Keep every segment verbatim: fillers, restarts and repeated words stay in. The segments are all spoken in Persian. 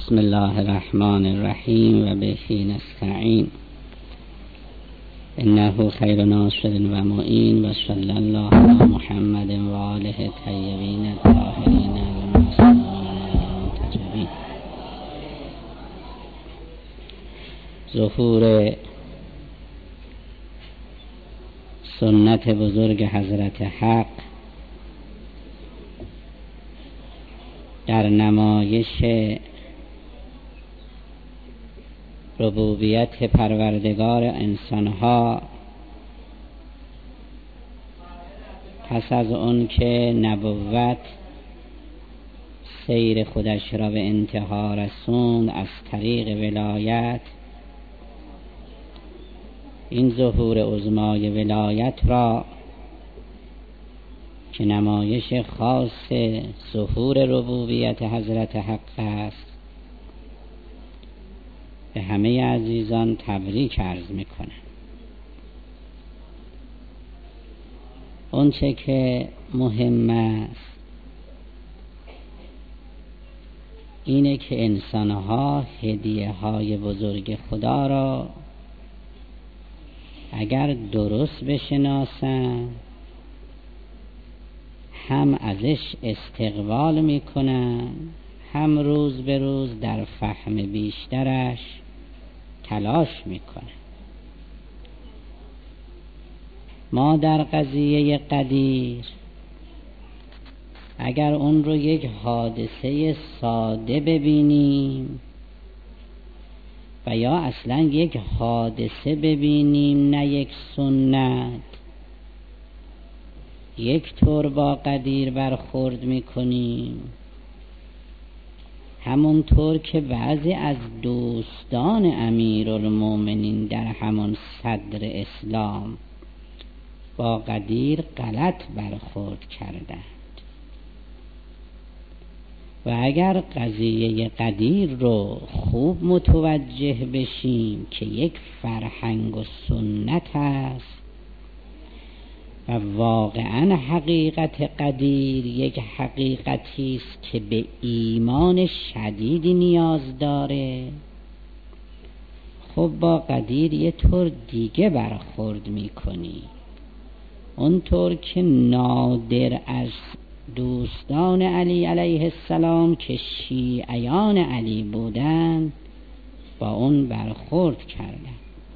بسم الله الرحمن الرحیم و به نستعین انه خیر ناصر و معین و صلی الله علی محمد و آله الطیبین الطاهرین المعصومین المنتجبین. ظهور سنت بزرگ حضرت حق در نمایش ربوبیت پروردگار انسانها پس از اون که نبوت سیر خودش را به انتها رسوند از طریق ولایت، این ظهور عظمای ولایت را که نمایش خاص ظهور ربوبیت حضرت حق است به همه عزیزان تبریک عرض میکنم. اون چه که مهم است اینه که انسانها هدیه های بزرگ خدا را اگر درست بشناسن هم ازش استقبال میکنن، هم روز به روز در فهم بیشترش تلاش میکنن. ما در قضیه قدیر اگر اون رو یک حادثه ساده ببینیم و یا اصلا یک حادثه ببینیم نه یک سنت، یک طور با قدیر برخورد میکنیم، همونطور که بعضی از دوستان امیرالمومنین در همون صدر اسلام با قدیر غلط برخورد کردند. و اگر قضیه قدیر رو خوب متوجه بشیم که یک فرهنگ و سنت است و واقعا حقیقت قدیر یک حقیقتی است که به ایمان شدیدی نیاز داره، خب با قدیر یه طور دیگه برخورد میکنی. اونطور که نادر از دوستان علی علیه السلام که شیعیان علی بودن با اون برخورد کردن.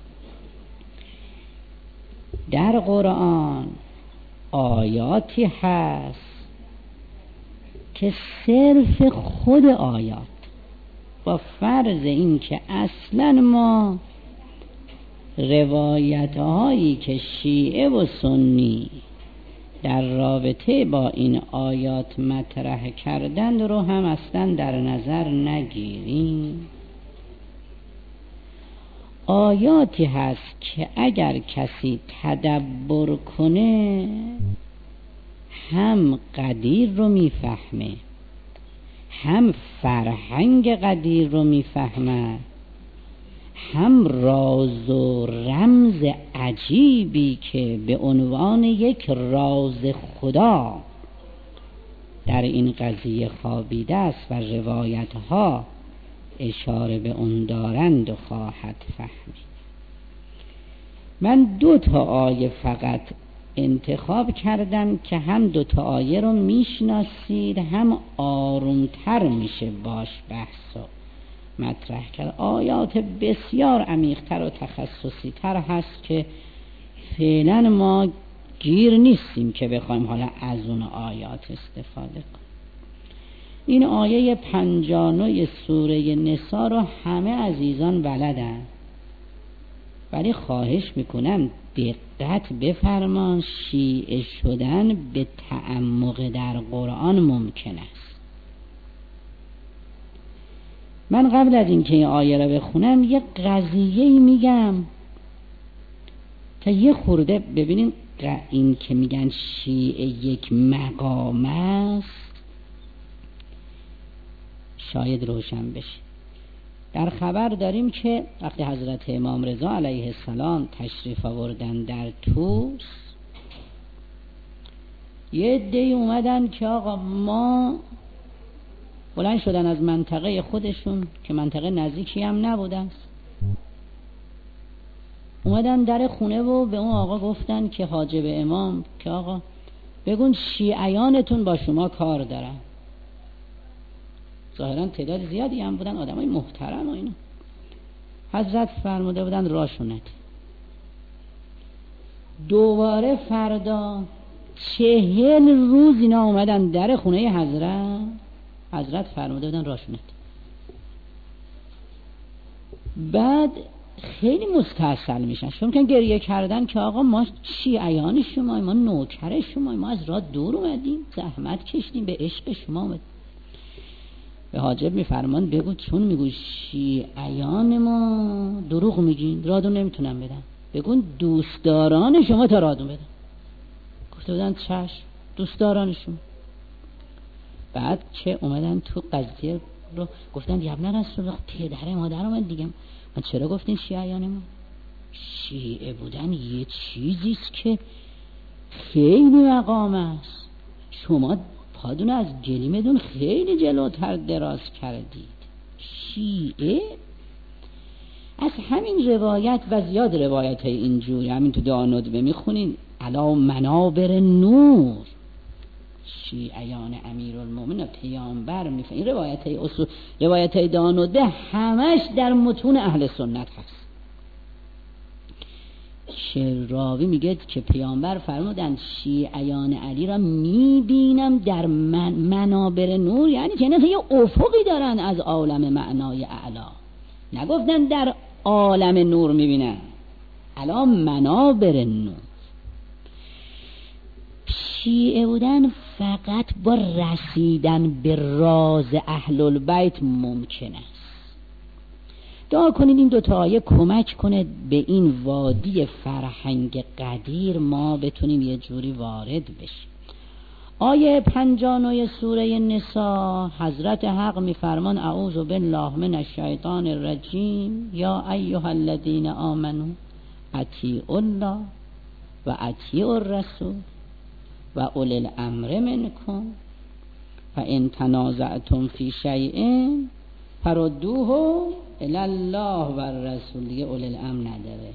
در قرآن آیاتی هست که صرف خود آیات با فرض این که اصلا ما روایت هایی که شیعه و سنی در رابطه با این آیات مطرح کردند رو هم اصلا در نظر نگیریم. آیاتی هست که اگر کسی تدبر کنه هم قدیر رو میفهمه، هم فرهنگ قدیر رو میفهمه، هم راز و رمز عجیبی که به عنوان یک راز خدا در این قضیه خوابیده است و روایت ها اشاره به اون دارند و خواهد فهمید. من دو تا آیه فقط انتخاب کردم که هم دو تا آیه رو میشناسید، هم آرومتر میشه باش بحث و مطرح کرد. آیات بسیار عمیق‌تر و تخصصی تر هست که فعلا ما گیر نیستیم که بخوایم حالا از اون آیات استفاده کنیم. این آیه پنجانوی سوره نساء رو همه عزیزان بلدن، ولی خواهش میکنم دقت بفرمان، شیعه شدن به تعمق در قرآن ممکن است. من قبل از اینکه این آیه رو بخونم یه قضیه میگم تا یه خورده ببینین این که میگن شیعه یک مقام است شاید روشن بشه. در خبر داریم که وقتی حضرت امام رضا علیه السلام تشریف آوردن در طوس، یه عده‌ای اومدن که آقا ما بلند شدن از منطقه خودشون که منطقه نزدیکی هم نبوده است، اومدن در خونه و به اون آقا گفتن که حاجب امام که آقا بگون شیعیانتون با شما کار دارن. ظاهرا تعداد زیادی هم بودن، آدمای محترم و اینا. حضرت فرموده بودن راشونت. دوباره فردا چهل روز اینا اومدن در خونه حضرت، حضرت فرموده بودن راشونت. بعد خیلی مستحصل میشن، شما که گریه کردن که آقا ما شیعیان شما، ما نوکر شما، ما از راه دور اومدیم، زحمت کشیدیم، به عشق شما اومدیم. به حاجب میفرمان بگو چون میگو شیعیان ما دروغ میگین، رادون نمیتونم بدن، بگون دوستداران شما تا رادون بدن. گفته بودن چشم، دوستداران شما. بعد که اومدن تو قضیه رو گفتن یبن رسول الله پدر مادر اومد دیگه، من چرا گفتین شیعیان ما؟ شیعه بودن یه چیزیست که خیلی مقام است، شما پادون از گلیمتون خیلی جلوتر دراز کردید. شیعه از همین روایت و زیاد روایت های اینجوری، همین تو داندوه میخونین علا منابر نور شیعیان امیرالمومنین پیامبر میفهم. این روایت های اصول، روایت های داندوه همش در متون اهل سنت هست که راوی میگه که پیامبر فرمودن شیعیان علی را میبینم در من منابر نور، یعنی که یه افقی دارن از عالم معنای اعلا. نگفتن در عالم نور میبینن، علا منابر نور. شیعه بودن فقط با رسیدن به راز اهل البیت ممکن است. دعا کنید این دوتا آیه کمک کنه به این وادی فرهنگ قدیر ما بتونیم یه جوری وارد بشیم. آیه پنجانوی سوره نساء حضرت حق میفرمان اعوذ بالله من الشیطان الرجیم یا ایها الذین آمنوا اطیعوا الله و اطیعوا الرسول و اولی الامر منکم فان تنازعتم فی شیء فردوه الی الله و الرسول. دیگه اولی الامر نداره.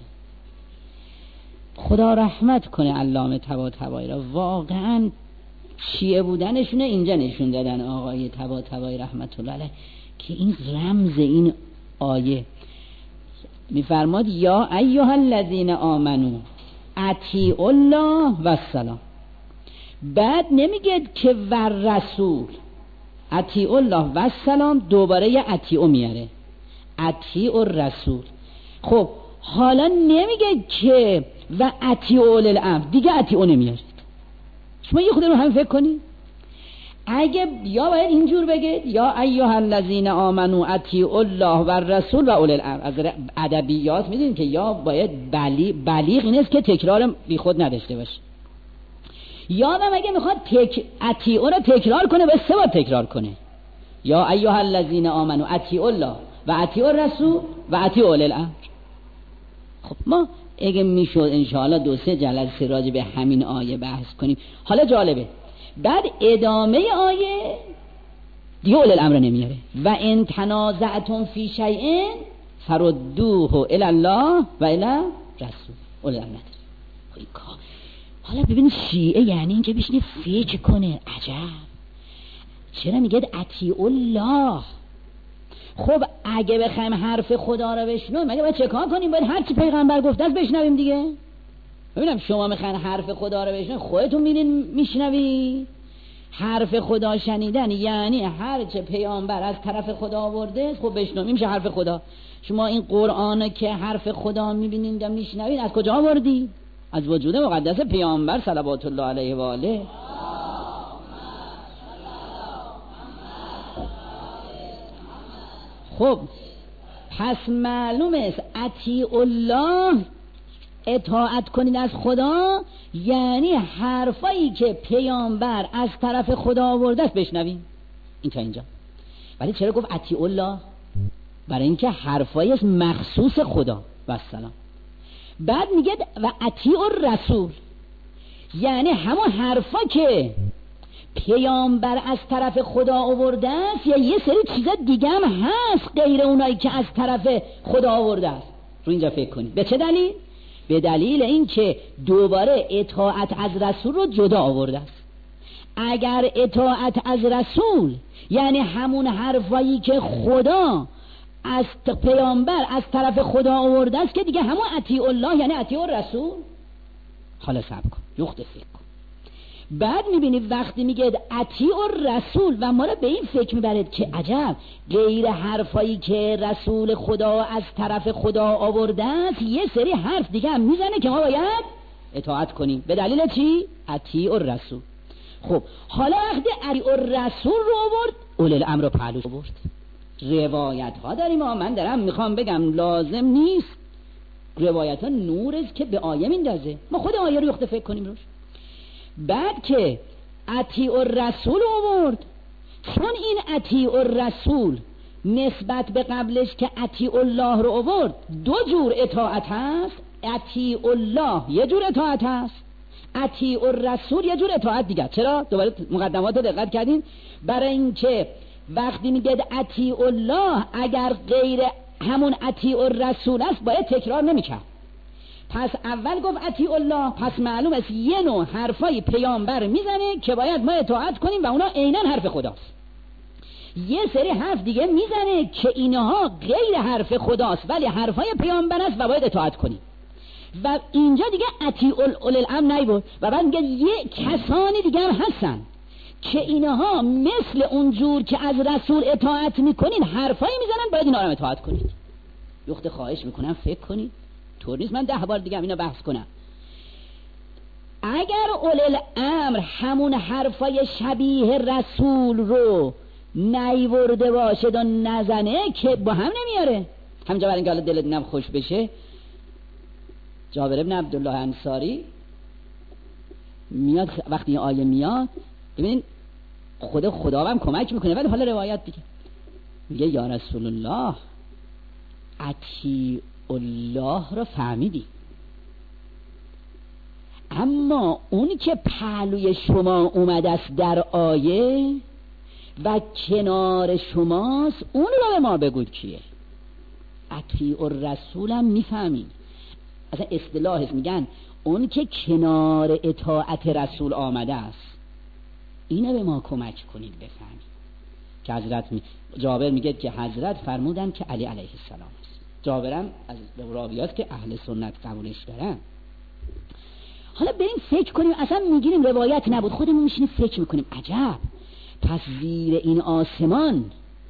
خدا رحمت کنه علامه طباطبایی را، واقعا شیعه بودنشونه اینجا نشون دادن آقای طباطبایی رحمت الله علیه که این رمز این آیه میفرماد یا ایها الذین آمنو اطیعوا الله و السلام. بعد نمیگه که ور رسول، اطیعوا الله و السلام دوباره یه اطیعوا میاره، اطیعوا الرسول. خب حالا نمیگه که و اطیعوا اولی الامر، دیگه اطیعوا نمیاره. شما یه خود رو هم فکر کنید، اگه یا باید اینجور بگید یا ایها الذین آمنو اطیعوا الله و الرسول و اولی الامر. از ادبیات میدونید که یا باید بلیغ، بلیغ این است که تکرار بی خود نداشته باشه، یا هم اگه میخواد تک اطیعوا رو تکرار کنه به سه بار تکرار کنه، یا ایها الذین آمنو اطیعوا الله و اطیعوا الرسول و اطیعوا اولی الامر. خب ما اگه میشد انشاءالله دو سه جلسه راجع به همین آیه بحث کنیم. حالا جالبه بعد ادامه آیه دیگه اولی الامر نمیاره و ان تنازعتم فی شیء فردوه الی الله و الی رسول. اولی الامر نداره. حالا ببین شیعه یعنی اینکه بشینه فکر کنه عجب چرا میگه اطیعوا الله. خب اگه بخوایم حرف خدا رو بشنویم مگه باید چه کار کنیم؟ باید هر چی پیغمبر گفته است بشنویم دیگه. ببینم شما میخواین حرف خدا رو بشنوید خودتون میرین میشنوید. حرف خدا شنیدن یعنی هر چه پیامبر از طرف خدا آورده خب بشنویم میشه حرف خدا. شما این قرآن که حرف خدا میبینید و میشنوید از کجا آوردید؟ از وجود مقدس پیامبر صلوات الله علیه و آله. خب پس معلوم است اطیعوا الله، اطاعت کنید از خدا، یعنی حرفایی که پیامبر از طرف خدا آورده است بشنویم. این تا اینجا. ولی چرا گفت اطیعوا الله؟ برای اینکه حرفایی است مخصوص خدا و السلام. بعد میگه و اطیعوا الرسول، یعنی همون حرفا که پیامبر از طرف خدا آورده است یا یه سری چیزا دیگه هم هست غیر اونایی که از طرف خدا آورده است؟ رو اینجا فکر کنید. به چه دلیل؟ به دلیل اینکه دوباره اطاعت از رسول رو جدا آورده است. اگر اطاعت از رسول یعنی همون حرفایی که خدا از پیامبر از طرف خدا آورده است که دیگه همون اطیع الله یعنی اطیع الرسول. حالا صبر کن، یخت فکر کن. بعد میبینی وقتی میگه اطیع الرسول و ما رو به این فکر میبرد که عجب غیر حرفایی که رسول خدا از طرف خدا آورده است یه سری حرف دیگه هم میزنه که ما باید اطاعت کنیم. به دلیل چی؟ اطیع الرسول. خب حالا وقتی اطیع الرسول رو آورد اولی الامر رو پهلوش آورد. روایت ها داریم ها، من دارم میخوام بگم لازم نیست روایت ها نور است که به آیه میندازه، ما خود آیه رو یخته فکر کنیم روش. بعد که اطیع الرسول آورد، چون این اطیع الرسول نسبت به قبلش که اطیع الله رو آورد دو جور اطاعت هست. اطیع الله یه جور اطاعت هست، اطیع الرسول یه جور اطاعت دیگه. چرا؟ دوباره مقدمات رو دقت کردین؟ برای اینکه وقتی میگه اطیع الله اگر غیر همون اطیع الرسول است باید تکرار نمیکرد. پس اول گفت اطیع الله، پس معلوم است یه نوع حرفای پیامبر میزنه که باید ما اطاعت کنیم و اونا عیناً حرف خداست. یه سری حرف دیگه میزنه که اینها غیر حرف خداست ولی حرفای پیامبر است و باید اطاعت کنیم. و اینجا دیگه اطیع اول الامر نیبود و بعد میگه یه کسانی دیگه هم هستن که اینها مثل اونجور که از رسول اطاعت میکنین حرفایی میزنن باید اینا رو اطاعت کنید. یخت خواهش میکنم فکر کنید، طور نیست من ده بار دیگه اینا بحث کنم. اگر اول الامر همون حرفای شبیه رسول رو نیورده باشد و نزنه که با هم نمیاره. همینجا برای اینکه حالا دلت نم خوش بشه، جابر بن عبدالله انصاری میاد وقتی این آیه میاد ببینین خود خدا هم کمک میکنه. ولی حالا روایت دیگه میگه یا رسول الله اطیع الله رو فهمیدی، اما اون که پهلوی شما اومده است در آیه و کنار شماست اون رو به ما بگو کیه. اطیع الرسول هم میفهمین، اصلا اصطلاح میگن اون که کنار اطاعت رسول آمده است اینو به ما کمک کنید بفهمید. که حضرت می... جابر میگه که حضرت فرمودن که علی علیه السلام است. جابرم از راویات که اهل سنت قبولش دارن. حالا بریم فکر کنیم، اصلا میگیریم روایت نبود خودمون میشینیم فکر میکنیم عجب پس زیر این آسمان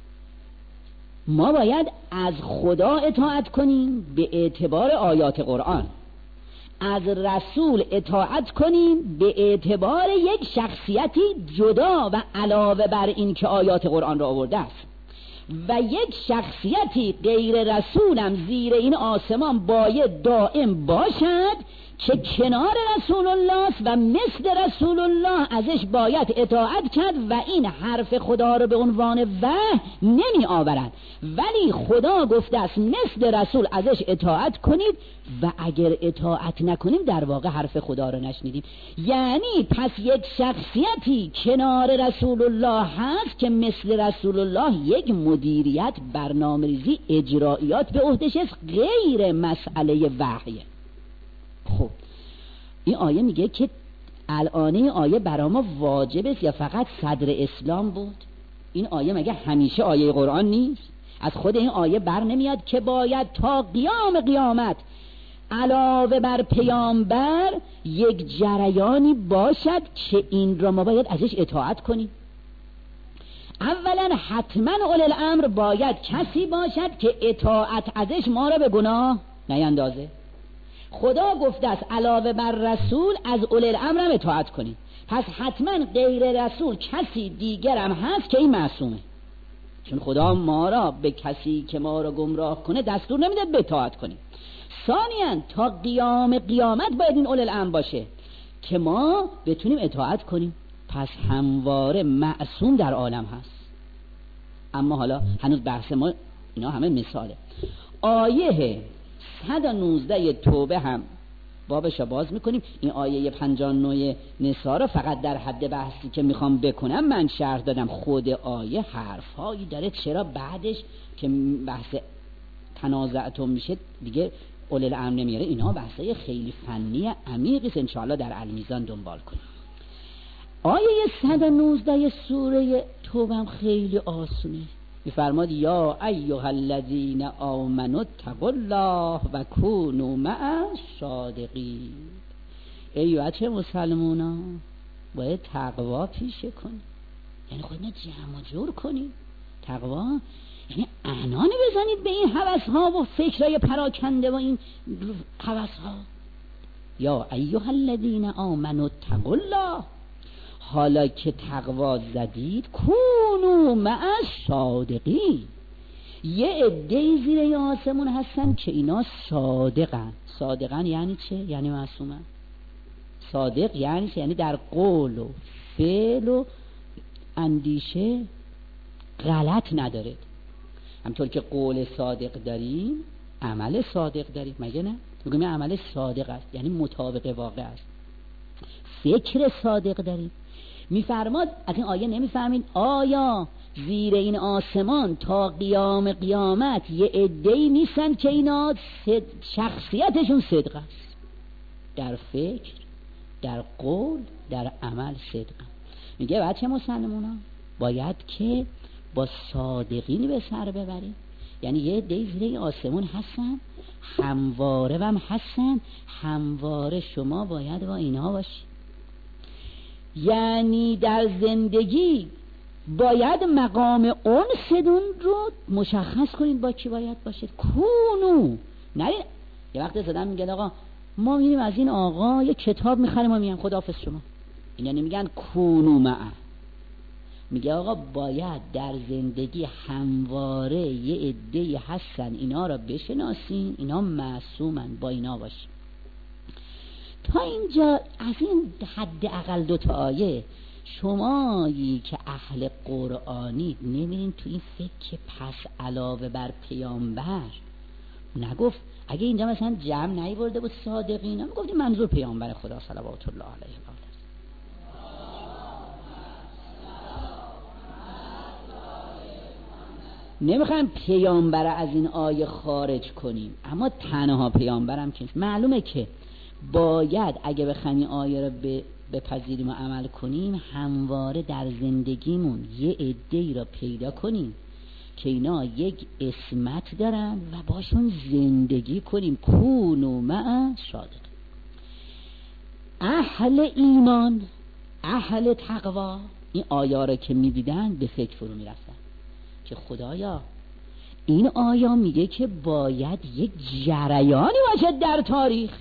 ما باید از خدا اطاعت کنیم به اعتبار آیات قرآن، از رسول اطاعت کنیم به اعتبار یک شخصیتی جدا و علاوه بر این که آیات قرآن را آورده است، و یک شخصیتی غیر رسولم زیر این آسمان باید دائم باشد که کنار رسول الله است و مثل رسول الله ازش باید اطاعت کرد و این حرف خدا رو به عنوان وحی نمی آورد ولی خدا گفته است مثل رسول ازش اطاعت کنید و اگر اطاعت نکنیم در واقع حرف خدا رو نشنیدیم. یعنی پس یک شخصیتی کنار رسول الله هست که مثل رسول الله یک مدیریت برنامه‌ریزی اجرایات به عهده‌ش است غیر مسئله وحیه. خب این آیه میگه که الان این آیه برای ما واجب است یا فقط صدر اسلام بود؟ این آیه مگه همیشه آیه قرآن نیست؟ از خود این آیه بر نمیاد که باید تا قیام قیامت علاوه بر پیامبر یک جریانی باشد که این را ما باید ازش اطاعت کنیم؟ اولا حتما اول الامر باید کسی باشد که اطاعت ازش ما را به گناه نیندازه. خدا گفته است علاوه بر رسول از اول الامر هم اطاعت کنید، پس حتما غیر رسول کسی دیگر هم هست که این معصومه، چون خدا ما را به کسی که ما را گمراه کنه دستور نمیده به اطاعت کنیم. ثانیاً تا قیام قیامت باید این اول الامر باشه که ما بتونیم اطاعت کنیم، پس همواره معصوم در عالم هست. اما حالا هنوز بحث ما اینا همه مثاله. آیه صد و نوزده توبه هم بابش باز میکنیم. این آیه پنجاه و نه نساء رو فقط در حد بحثی که میخوام بکنم من شرح دادم، خود آیه حرفایی داره. چرا بعدش که بحث تنازعتون میشه دیگه اول الامر نمیاره؟ اینا بحثای خیلی فنی عمیقی است، انشاءالله در المیزان دنبال کنیم. آیه صد و نوزده سوره توبه هم خیلی آسونه. میفرماد یا ایها الذین آمنوا اتقوا الله و کونوا مع الصادقین. ای بچه مسلمونا باید تقوا پیشه کنی، یعنی خودتون جمع و جور کنی. تقوا یعنی عنانی بزنید به این هوس‌ها و فکرای پراکنده و این هوس‌ها. یا ایها الذین آمنوا اتقوا الله، حالا که تقوا زدید کونوا مع الصادقین. یه عده‌ای زیر آسمون هستن که اینا صادقن. صادقن یعنی چه؟ یعنی معصومن. صادق یعنی چه؟ یعنی در قول و فعل و اندیشه غلط نداره. همطور که قول صادق داریم عمل صادق داریم، مگه نه؟ میگم عمل صادق است یعنی مطابق واقع است. فکر صادق داریم. میفرماد از این آیه نمیفهمید آیا زیر این آسمان تا قیام قیامت یه عده‌ای نیستن که اینا شخصیتشون صدق است، در فکر، در قول، در عمل صدق. میگه بچه مسلمونا باید که با صادقین به سر ببریم. یعنی یه عده‌ای زیر این آسمون هستن، همواره هم هستن، همواره شما باید با اینها باشی. یعنی در زندگی باید مقام انسدون رو مشخص کنید با کی باید باشید. کونو نه یه وقت زدن میگن آقا ما میریم از این آقا یه کتاب میخریم و میگن خداحافظ شما. اینا نمیگن کونو معه، میگه آقا باید در زندگی همواره یه عده‌ای هستن اینا رو بشناسین، اینا معصومن، با اینا باشین. تا اینجا از این حد اقل دو تا آیه شمایی که اهل قرآنید نمیرین تو این فکر پس علاوه بر پیامبر نگفت. اگه اینجا مثلا جمع نیورده بود صادقین، هم گفتیم منظور پیامبر خدا صلوات الله علیه و آله. نمیخوایم پیامبر از این آیه خارج کنیم، اما تنها پیامبرم که معلومه که باید اگه بخوایم این آیه رو بپذیریم و عمل کنیم همواره در زندگیمون یه عده‌ای را پیدا کنیم که اینا یک اسمت دارن و باشون زندگی کنیم. کونوا مع صادق. اهل ایمان، اهل تقوا این آیه را که میدیدن به فکر فرو میرفتن که خدایا این آیه میگه که باید یک جریانی باشه در تاریخ.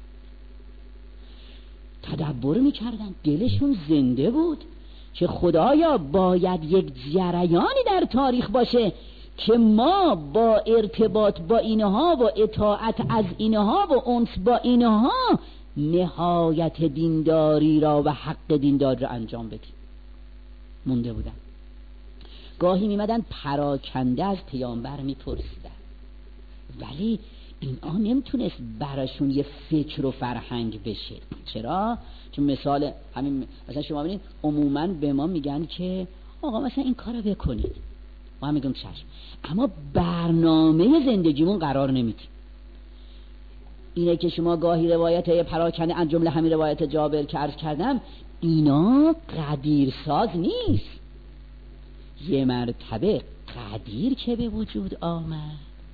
تدبر میکردن، دلشون زنده بود که خدایا باید یک جریانی در تاریخ باشه که ما با ارتباط با اینها و اطاعت از اینها و انس با اینها نهایت دینداری را و حق دینداری را انجام بدیم. مونده بودن. گاهی میمدن پراکنده از پیامبر میپرسیدن، ولی اینا نمیتونست براشون یه فکر و فرهنگ بشه. چرا؟ چون مثال همین مثلا شما ببینید عموما به ما میگن که آقا مثلا این کارو بکنید، ما هم میگم چشم، اما برنامه زندگیمون قرار نمیدیم. اینه که شما گاهی روایت پراکنده از جمله همین روایت جابر که عرض کردم اینا قدیرساز نیست. یه مرتبه قدیر که به وجود آمد،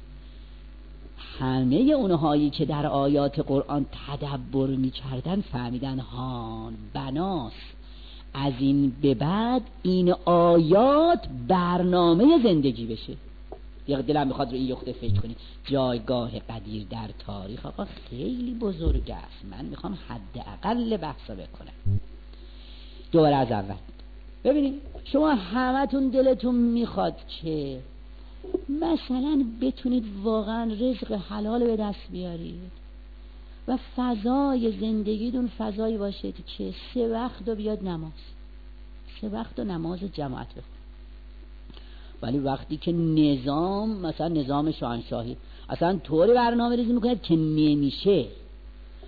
همه اونهایی که در آیات قرآن تدبر می‌کردن فهمیدن هان بناس از این به بعد این آیات برنامه زندگی بشه. یه دلم میخواد رو این یخته فکر کنید. جایگاه قدیر در تاریخ آقا خیلی بزرگ است. من میخوام حداقل بحثا بکنم. دوباره از اول ببینید، شما همتون دلتون میخواد که مثلا بتونید واقعا رزق حلال به دست بیارید و فضای زندگیتون فضایی باشه که سه وقت رو بیاد نماز، سه وقت رو نماز جماعت بخونید. ولی وقتی که نظام مثلا نظام شاهنشاهی اصلا طوری برنامه ریزی میکنید که نمیشه،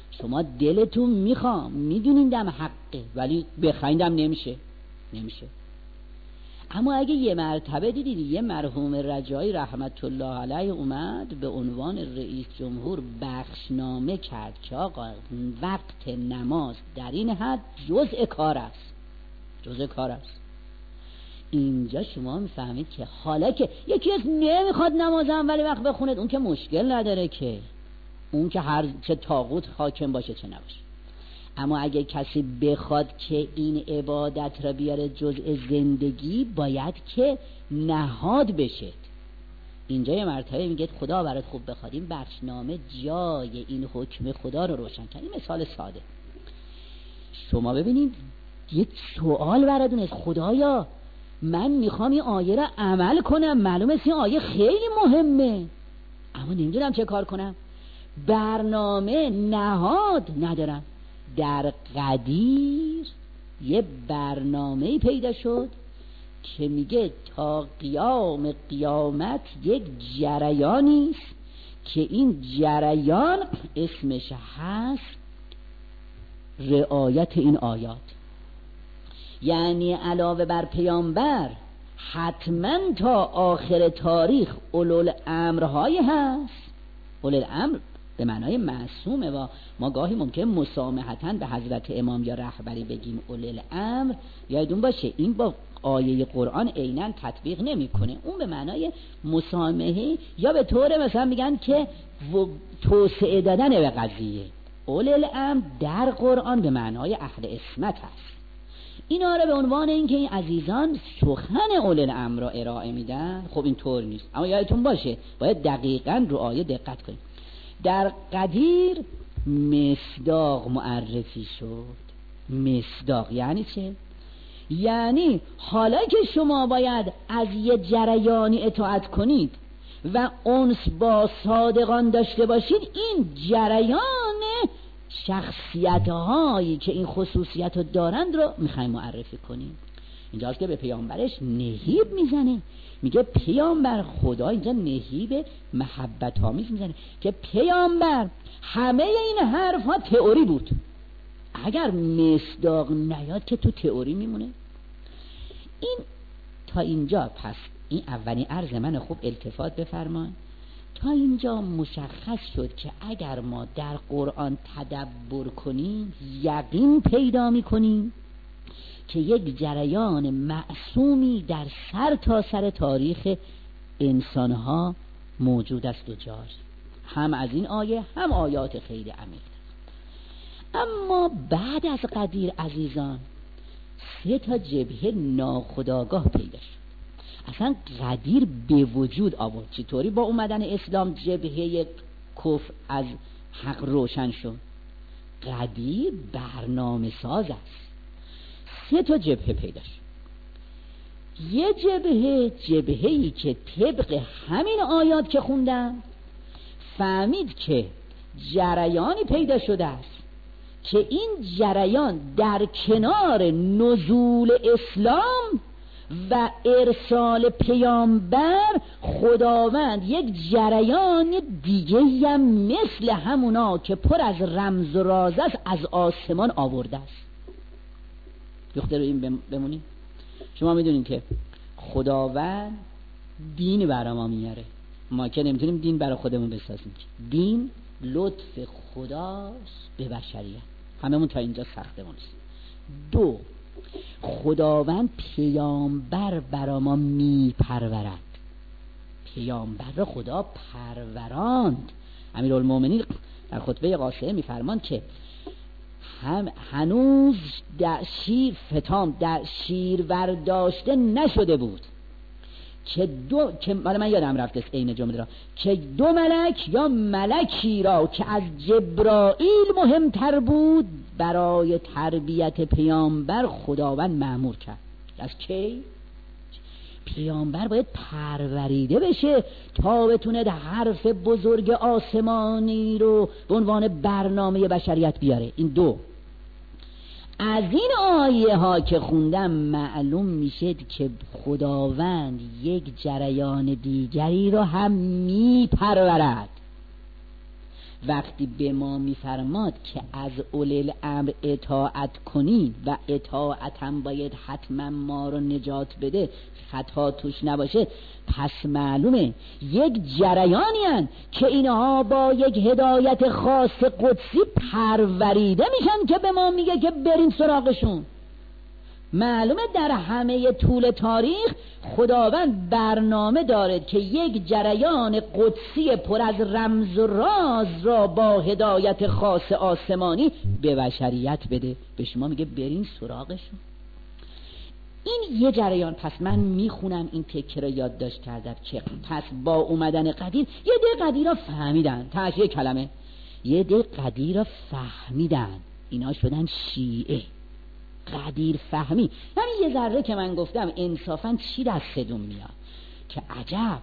شما دلتون میخوام میدونین دم حقه ولی بخایندم نمیشه نمیشه. اما اگه یه مرتبه دیدید یه مرحوم رجایی رحمت الله علیه اومد به عنوان رئیس جمهور بخشنامه کرد که آقا وقت نماز در این حد جزء کار است، جزء کار است، اینجا شما میفهمید که حالا که یکی از نمیخواد نماز اولی وقت بخوند اون که مشکل نداره، که اون که هر چه طاغوت حاکم باشه چه نباشه. اما اگه کسی بخواد که این عبادت را بیاره جزء زندگی باید که نهاد بشه. اینجا یه مرتبه میگه خدا برات خوب بخواد این بخشنامه جای این حکم خدا رو روشن کنه. این مثال ساده. شما ببینید یک سوال براتون است، خدایا من میخوام این آیه را عمل کنم، معلومه این آیه خیلی مهمه اما نمیدونم چه کار کنم، برنامه نهاد ندارم. در قدیر یه برنامه پیدا شد که میگه تا قیام قیامت یک جریانی است که این جریان اسمش هست رعایت این آیات. یعنی علاوه بر پیامبر حتما تا آخر تاریخ اولوالامرهای هست. اولوالامر به معنای معصومه و ما گاهی ممکن مسامحتاً به حضرت امام یا رهبری بگیم اولوالامر، یادتون باشه این با آیه قرآن عیناً تطبیق نمیکنه، اون به معنای مسامحه یا به طور مثلا میگن که توسعه دادن به قضیه. اولوالامر در قرآن به معنای اهل عصمت هست. اینا رو به عنوان اینکه این عزیزان سخن اولوالامر را ارائه میدن، خب این طور نیست، اما یادتون باشه باید دقیقاً رو آیه دقت کنیم. در قدیر مصداق معرفی شد. مصداق یعنی چه؟ یعنی حالا که شما باید از یه جریانی اطاعت کنید و انس با صادقان داشته باشید، این جریان شخصیت هایی که این خصوصیت رو دارند رو میخوایم معرفی کنیم. اینجاست که به پیامبرش نهیب میزنه، میگه پیامبر خدا، اینجا نهیب محبت آمیز میزنه که پیامبر همه این حرف ها تئوری بود، اگر مصداق نیاد که تو تئوری میمونه. این تا اینجا پس این اولین عرض من خوب التفات بفرمان. تا اینجا مشخص شد که اگر ما در قرآن تدبر کنیم یقین پیدا میکنیم که یک جریان معصومی در سر تا سر تاریخ انسانها موجود است و جاری، هم از این آیه هم آیات خیلی عمیق. اما بعد از قدیر عزیزان سه تا جبهه ناخودآگاه پیدا شد. اصلا قدیر به وجود آورد. چطوری با اومدن اسلام جبهه کفر از حق روشن شد؟ قدیر برنامه ساز است. سه تا جبهه پیدا شد. یه جبهه جبهه‌ای که طبق همین آیات که خوندم فهمید که جریانی پیدا شده است که این جریان در کنار نزول اسلام و ارسال پیامبر خداوند یک جریان دیگه هم مثل همونا که پر از رمز و راز است از آسمان آورده است. یخته رو این بمونیم. شما میدونین که خداوند دین برای ما میاره، ما که نمیتونیم دین برای خودمون بسازیم. دین لطف خداست به بشریت. هممون تا اینجا سختمون است. دو، خداوند پیامبر برای ما میپرورد. پیامبر را خدا پروراند. امیرالمومنین در خطبه قاصده میفرماند که هم هنوز در شیر فتام در شیر برداشته نشده بود که دو که من یادم رفته است این جمله را، که دو ملک یا ملکی را که از جبرائیل مهمتر بود برای تربیت پیامبر خداوند مأمور کرد. از کی؟ پیامبر باید پروریده بشه تا بتونه ده حرف بزرگ آسمانی رو به عنوان برنامه بشریت بیاره. این دو. از این آیه ها که خوندم معلوم میشه که خداوند یک جریان دیگری رو هم میپرورد وقتی به ما میفرماد که از اولی الامر اطاعت کنین و اطاعتم باید حتما ما رو نجات بده، خطا توش نباشه، پس معلومه یک جریانی هن که اینها با یک هدایت خاص قدسی پروریده میشن که به ما میگه که برین سراغشون. معلومه در همه طول تاریخ خداوند برنامه دارد که یک جریان قدسی پر از رمز و راز را با هدایت خاص آسمانی به بشریت بده. به شما میگه برین سراغشون. این یه جریان. پس من میخونم این تکه رو یادداشت کردم که پس با اومدن قدیر یه ده قدیر را فهمیدن، تحشیه کلمه، یه ده قدیر را فهمیدن، اینا شدن شیعه. قدیر فهمی یعنی یه ذره که من گفتم انصافا چی دستتون میاد که عجب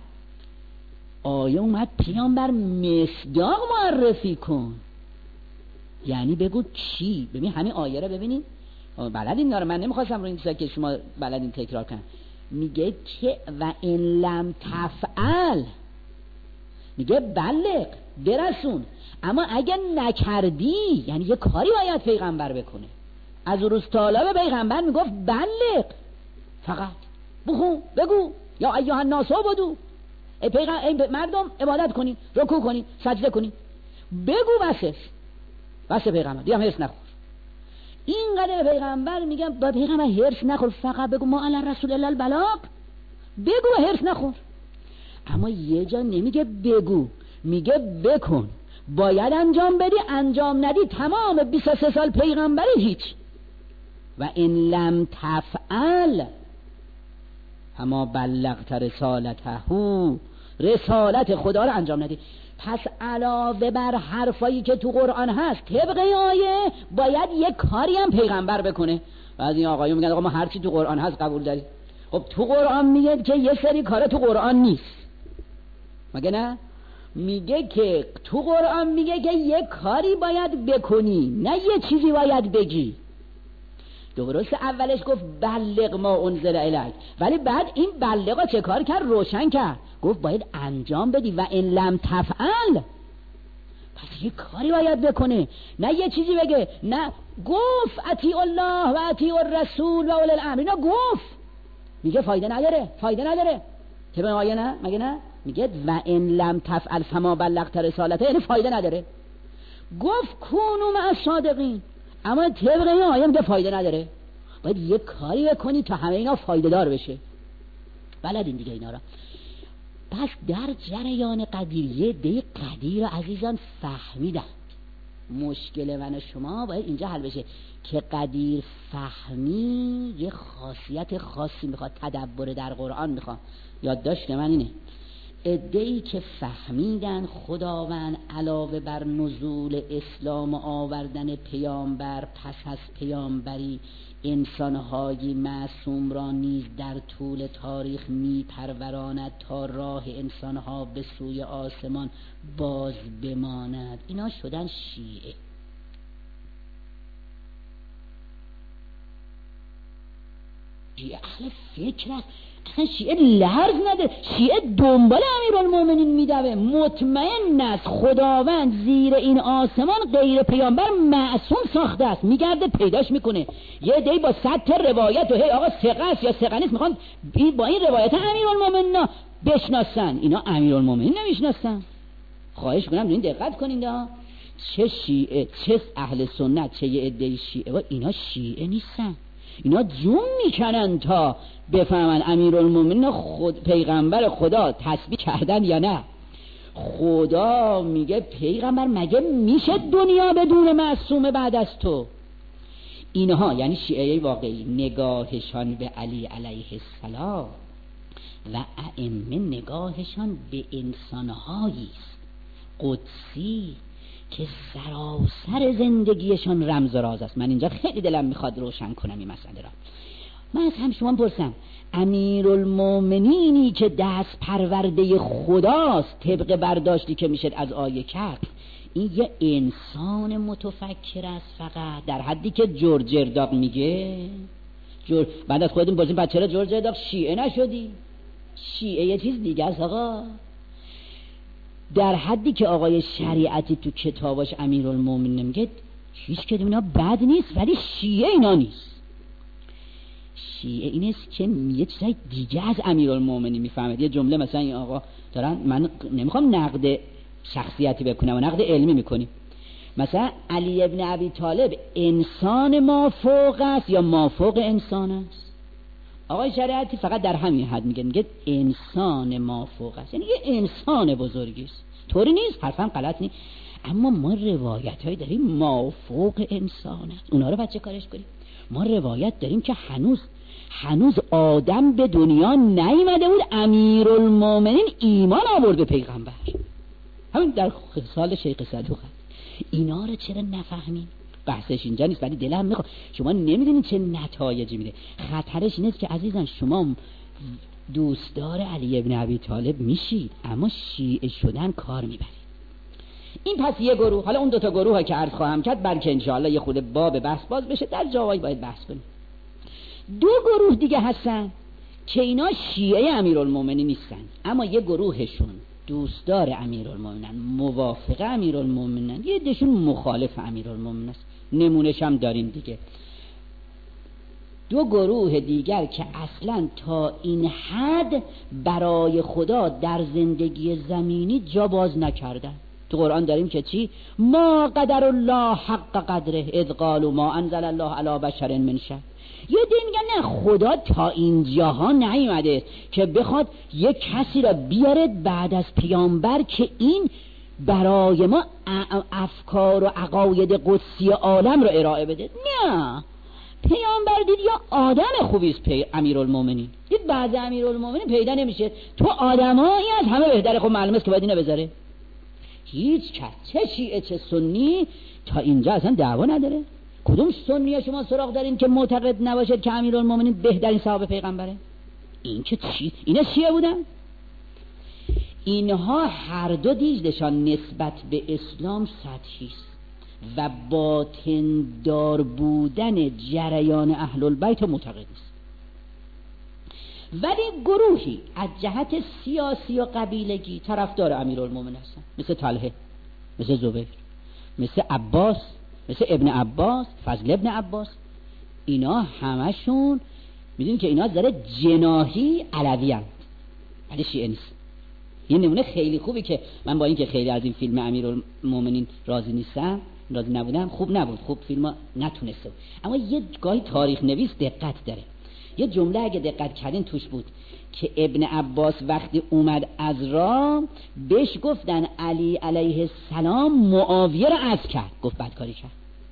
آیه اومد پیامبر مصداق معرفی کن، یعنی بگو چی. ببین همین آیه رو ببینید، بلدین داره، من نمیخواستم رو این چیزا که شما بلدین تکرار کنم. میگه که و ان لم تفعل، میگه بلغ برسون، اما اگه نکردی یعنی یه کاری باید پیغمبر بکنه. از روز تالا به پیغمبر میگفت بلغ، فقط بخون بگو یا ایها الناس عبدوا، ای پیغمبر ای مردم عبادت کنین، رکوع کنین، سجده کنین، بگو بسش بس پیغمبر دیگه هم هرس نخور. اینقدر پیغمبر میگم با پیغمبر هرس نخور، فقط بگو ما علی رسول الله البلاغ، بگو هرس نخور. اما یه جا نمیگه بگو، میگه بکن، باید انجام بدی، انجام ندی تمام بیست و سه سال پیغمبری هیچ. و ان لم تفعل فما بلغت رسالته، رسالت خدا رو انجام ندی. پس علاوه بر حرفایی که تو قرآن هست طبق آیه باید یک کاری هم پیغمبر بکنه. بعضی آقایون میگن آقا ما هر چی تو قرآن هست قبول داریم. خب تو قرآن میگه که یه سری کارا تو قرآن نیست، مگه نه؟ میگه که تو قرآن میگه که یک کاری باید بکنی، نه یه چیزی باید بگی. درست اولش گفت بلغ ما انزل الیک، ولی بعد این بلغا چه کار کرد؟ روشن کرد، گفت باید انجام بدی. و ان لم تفعل، پس یه کاری باید بکنه، نه یه چیزی بگه. نه گفت اطیع الله و اطیع الرسول و اولی الامر، اینا گفت، میگه فایده نداره، فایده نداره. طبق آیه نه؟ مگه نه؟ میگه و ان لم تفعل فما بلغت رسالته، یعنی فایده نداره. گفت کونوا مع الصادقین، اما طبق این آیه میگه فایده نداره، باید یه کاری بکنی تا همه اینا فایده دار بشه. بلدین دیگه اینا را. پس در جریان قدیریه ده قدیر عزیزان فهمیدن. مشکل من و شما باید اینجا حل بشه که قدیر فهمی یه خاصیت خاصی میخواد، تدبر در قرآن میخواد. یادداشت من اینه، عده‌ای که فهمیدن خداوند علاوه بر نزول اسلام و آوردن پیامبر پس از پیامبری انسان‌های معصوم را نیز در طول تاریخ می‌پروراند تا راه انسان‌ها به سوی آسمان باز بماند، اینا شدن شیعه. شیعه اهل فکر است، اصلا شیعه لرز نده، شیعه دنبال امیرالمومنین میدوه، مطمئن است خداوند زیر این آسمان غیر پیامبر معصوم ساخته است، میگرده پیداش میکنه. یه دی با صد تا روایت و هی آقا ثقه است یا ثقه نیست میخوان با این روایت امیرالمومنین بشناسن، اینا امیرالمومنین نمیشناسن. خواهش کنم این دقت کنین دا. چه شیعه چه اهل سنت چه یه عده شیعه و اینا شیعه نیستن، اینا جون میکنن تا بفهمن امیرالمومنین خود پیغمبر خدا تسبیح کردن یا نه. خدا میگه پیغمبر مگه میشه دنیا بدون معصوم بعد از تو؟ اینها یعنی شیعه واقعی نگاهشان به علی علیه السلام و ائمه نگاهشان به انسانهایی است قدسی که سراسر زندگیشان رمز و راز است. من اینجا خیلی دلم میخواد روشن کنم این مسئله را. من از هم شما پرسم، امیرالمومنینی که دست پرورده خداست طبق برداشتی که میشه از آیه کرد، این یه انسان متفکر است فقط در حدی که جورج ارداق میگه جور... بعد از خودتون بازیم بعد چرا جورج ارداق شیعه نشدی؟ شیعه یه چیز دیگه است آقا. در حدی که آقای شریعتی تو کتاباش امیرالمومنین نمیگه هیچ کدوم اینا بد نیست، ولی شیعه اینا نیست. شیعه این است که یه چیزای دیگه از امیرالمومنین میفهمه. یه جمله مثلا این آقا دارن، من نمیخوام نقد شخصیتی بکنم و نقد علمی میکنیم، مثلا علی ابن ابی طالب انسان مافوق است یا مافوق انسان است؟ آقای شریعتی فقط در همین حد میگه، میگه انسان مافوق است، یعنی یه انسان بزرگی است. طوری نیست، حرفم غلط نیست، اما ما روایت هایی داریم مافوق انسان است، اونا رو بچه کارش کنیم. ما روایت داریم که هنوز هنوز آدم به دنیا نیامده بود امیرالمومنین ایمان آورد به پیغمبر. همین در سال شیخ صدوق هست. اینا رو چرا نفهمین؟ بحثش اینجا نیست، ولی دلم میخواد. شما نمیدونید چه نتایجی میده. خطرش اینه که عزیزان شما دوستدار علی ابن ابی طالب میشید اما شیعه شدن کار میبرید. این پس یه گروه. حالا اون دوتا گروه ها که عرض خواهم کرد بلکه انشاءالله یه خود باب بحث باز بشه، در جاهایی باید بحث کنیم. دو گروه دیگه هستن که اینا شیعه امیرالمومنین نیستن، اما یه گروهشون دوستدار امیرالمومنین، موافق امیرالمومنین، یه دشون مخالف امیرالمومنین است. نمونهش هم داریم دیگه. دو گروه دیگر که اصلا تا این حد برای خدا در زندگی زمینی جا باز نکردن. تو قرآن داریم که چی؟ ما قدر الله حق قدره اذ قالوا ما انزل الله علی بشر من شیء. یه دی میگن نه خدا تا اینجاها نیومده که بخواد یک کسی را بیاره بعد از پیامبر که این برای ما افکار و عقاید قدسی عالم رو ارائه بده. نه، پیامبر دید یا آدم خوبیست پی امیرالمومنین، دید بعد امیرالمومنین پیدا نمیشه، تو آدمایی از همه بهتره. خب معلومه که باید اینو بذاره. هیچ کس چه شیعه چه سنی تا اینجا اصلا دعوا نداره. کدوم سنی شما سراغ دارین که معتقد نباشد که امیرالمومنین بهترین صحابه پیغمبره؟ این که چی؟ اینا شیعه بودن؟ اینها هر دو دیدشان نسبت به اسلام سطحی است و باطن دار بودن جریان اهل البیت معتقد است. ولی گروهی از جهت سیاسی و قبیلگی طرفدار امیرالمومنین هستن، مثل طلحه، مثل زبیر، مثل عباس، مثل ابن عباس، فضل ابن عباس. اینا همشون میدونید که اینا ذره جناحی علوی هستند ولی شیعه نیست. یه نمونه خیلی خوبی که من با اینکه خیلی از این فیلم امیرالمومنین راضی نیستم، راضی نبودم، خوب نبود، خوب فیلمو نتونسته، اما یه گاهی تاریخ نویس دقت داره. یه جمله اگه دقت کردین توش بود که ابن عباس وقتی اومد از راه بهش گفتن علی علیه السلام معاویه رو عزل کرد، گفت بدکاری کرد.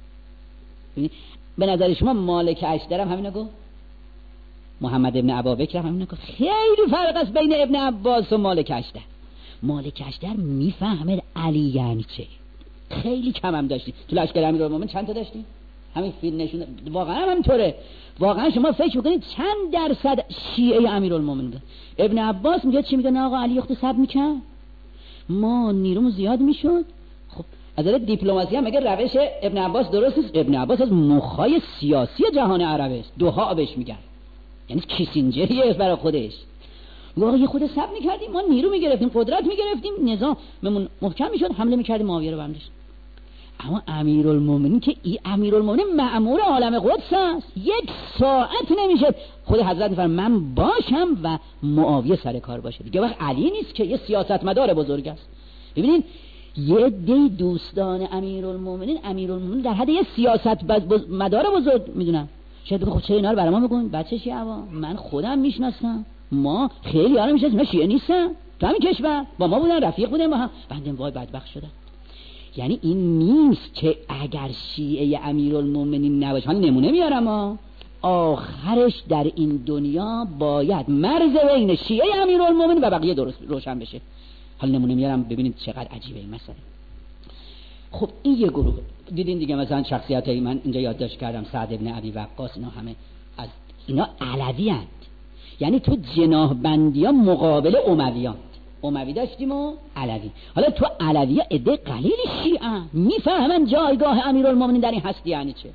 به نظر شما مالک اشتر هم همینو گفت؟ محمد ابن ابابکر هم همینو گفت؟ خیلی فرق است بین ابن عباس و مالک اشتر. مالک اشتر میفهمه علی یعنی چه. خیلی کم هم داشتی تو لشکر امیرالمومنین. چند تا داشتی؟ همین فیلم نشون واقعا هم همینطوره. واقعا شما فکر میکنید چند درصد شیعه امیرالمومنین بودن؟ ابن عباس میگه چی؟ میگه نه آقا علی اغتصاب میکرد، ما نیرومون زیاد میشد. خب از نظر دیپلماسی هم مگه روش ابن عباس درست است؟ ابن عباس از مخای سیاسی جهان عربی است، دوها بهش میگن، یعنی کیسینجریه برای خودش. واقعا یه خود صبر میکردیم، ما نیرو میگرفتیم، قدرت میگرفتیم، نظاممون محکم میشد، حمله میکردیم، معاویه رو بندش. اما امیرالمومنین که این امیرالمومنین مأمور عالم قدس است، یک ساعت نمیشه خود حضرت میفرماید من باشم و معاویه سر کار باشه. دیگه وقت علی نیست که یه سیاستمدار بزرگ است. ببینین یه دی دوستان امیرالمومنین امیرالمومنین در حد یه سیاستمدار بزرگ میدونم. شاید بگه خب چه اینا رو برای ما میگن؟ بچه شیعه من خودم میشناسم، ما خیلی ها رو میشناسیم، اینا شیعه نیستن، تو همین کشور با ما بودن، رفیق بودن با هم، بنده وای بدبخت شدن. یعنی این نیست که اگر شیعه امیرالمومنین نباشه، حالا نمونه میارم ها، آخرش در این دنیا باید مرز بین شیعه امیرالمومنین و بقیه درست روشن بشه. حالا نمونه میارم ببینید چقدر عجیبه این مسئله. خب این یه گروه دیدین دیگه، مثلا شخصیت هایی من اینجا یادداشت کردم، سعد ابن ابی وقاص، اینا همه از اینا علوی هستند. یعنی تو جناح بندی ها مقابل امویان، اموی داشتیم و علوی. حالا تو علوی ها عده قلیلی شیعه میفهمن جایگاه امیرالمومنین در این هستی یعنی چه.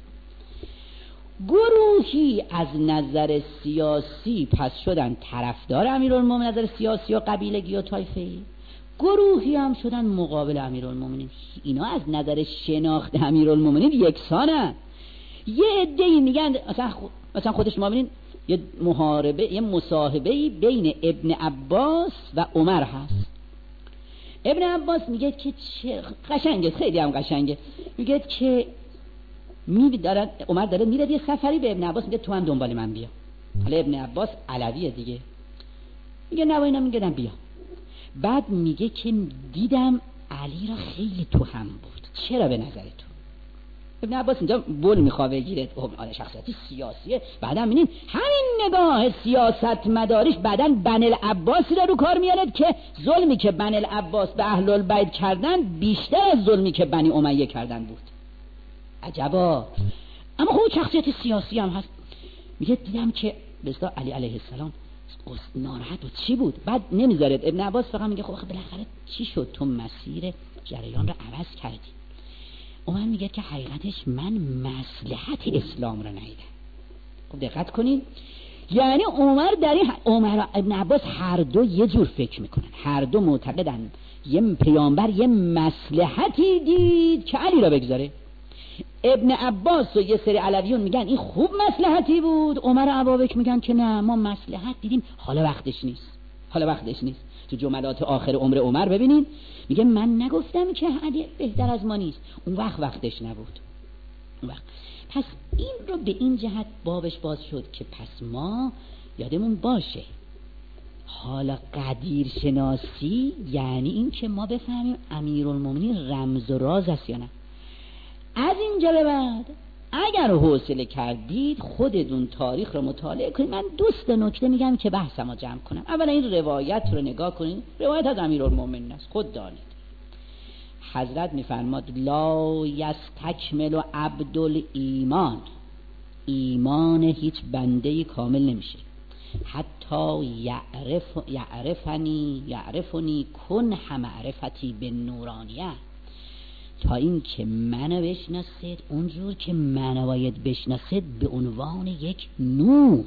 گروهی از نظر سیاسی پس شدن طرفدار امیرالمومنین، نظر سیاسی و قبیلگی و طایفه‌ای. گروهی هم شدن مقابل امیرالمومنین. اینا از نظر شناخت امیرالمومنین یکسانن. یه عده‌ای میگن مثلا خ... مثلا خودش شما ببینید یه محاربه، یه مصاحبه‌ای بین ابن عباس و عمر هست. ابن عباس میگه که چه قشنگه، خیلی هم قشنگه، میگه که می داره عمر داره میره یه سفری، به ابن عباس میگه تو هم دنبال من بیا. حالا ابن عباس علویه دیگه، میگه نه و اینا، میگه بیا. بعد میگه که دیدم علی را خیلی تو هم بود، چرا به نظر تو؟ ابن عباس اینجا بول میخواه بگیره، آره شخصیتی سیاسیه. بعدم ببینید همین نگاه سیاست مداریش بعدن بن العباسی را رو کار میارد که ظلمی که بن العباس به اهل البیت کردن بیشتر از ظلمی که بنی امیه کردن بود. عجبا. اما خب شخصیت سیاسی هم هست. میگه دیدم که به اصطلاح علی علیه السلام ناراحت بود. چی بود؟ بعد نمیذارد. ابن عباس فقط میگه خب بالاخره چی شد؟ تو مسیر جریان رو عوض کردی. عمر میگه که حقیقتش من مصلحت اسلام رو ندیدم. خب دقت کنید، یعنی عمر در این عمر و ابن عباس هر دو یه جور فکر میکنن، هر دو معتقدن یه پیامبر یه مصلحتی دید که علی را بگذاره. ابن عباس و یه سری علویون میگن این خوب مصلحتی بود، عمر و ابابکر میگن که نه ما مصلحت دیدیم حالا وقتش نیست، حالا وقتش نیست. تو جملات آخر عمر عمر ببینین میگه من نگفتم که علی بهتر از ما نیست، اون وقت وقتش نبود. اون وقت پس این رو به این جهت بابش باز شد که پس ما یادمون باشه حالا قدیر شناسی یعنی این که ما بفهمیم امیرالمومنین رمز و راز است یا نه. از اینجا به بعد اگر حوصله کردید خودتون تاریخ رو مطالعه کنید. من دوست نکته میگم که بحثمو جمع کنم. اولا این روایت رو نگاه کنید، روایت از امیرالمومنین است، خود دانید. حضرت میفرماد لا یستکمل عبد الایمان، ایمان هیچ بنده کامل نمیشه حتی یعرف یعرفنی یعرفنی کن هم معرفتی به نورانیه، تا این که منو بشناسید اونجور که منو باید بشناسید به عنوان یک نور،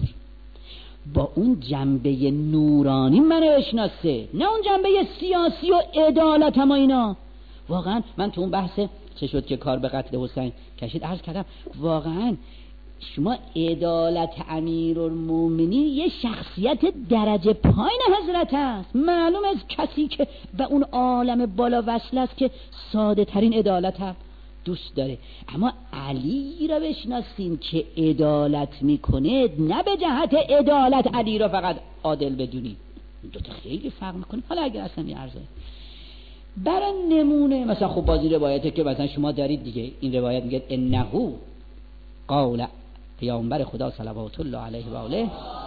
با اون جنبه نورانی منو بشناسید، نه اون جنبه سیاسی و عدالت هم اینا. واقعا من تو اون بحث چه شد که کار به قتل حسین کشید عرض کردم واقعا شما عدالت امیرالمومنین یه شخصیت درجه پایین حضرت است. معلوم از کسی که به اون عالم بالا وصل است که ساده ترین عدالت هم دوست داره. اما علی را بشناسین که عدالت میکنه، نه به جهت عدالت علی را فقط عادل بدونید، دوتا خیلی فرق میکنه. حالا اگر اصلا یه عرضه برای نمونه مثلا خب بازی روایته که مثلا شما دارید دیگه، این روایت میگه انهو قول پیامبر خدا صلوات الله علیه و آله